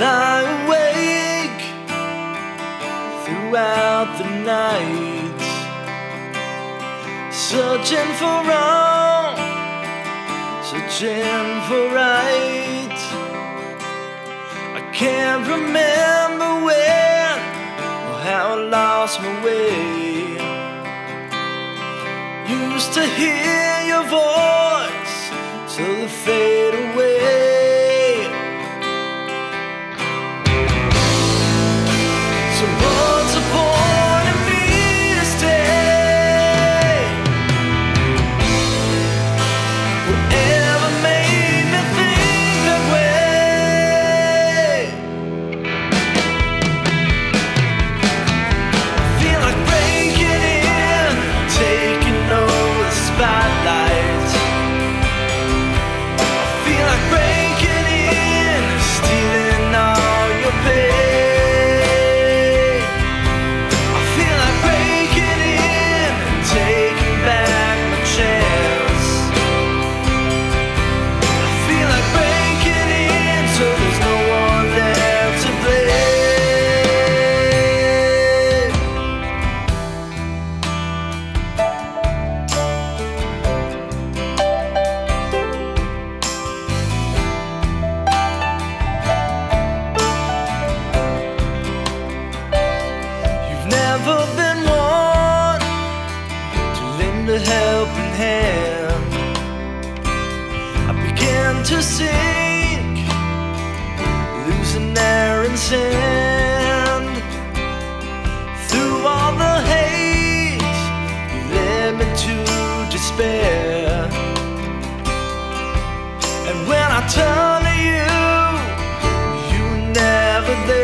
lie awake throughout the night, searching for wrong, searching for right. I can't remember when or how I lost my way. Used to hear your voice till it fade away. Someone's appointed me to stay. Whatever made me think that way. I feel like breaking in, taking over the spotlight. I feel like breaking in, stealing all your pain. Never been one to lend a helping hand. I began to sink, losing air and sand. Through all the hate, you led me to despair. And when I turned to you, you were never there.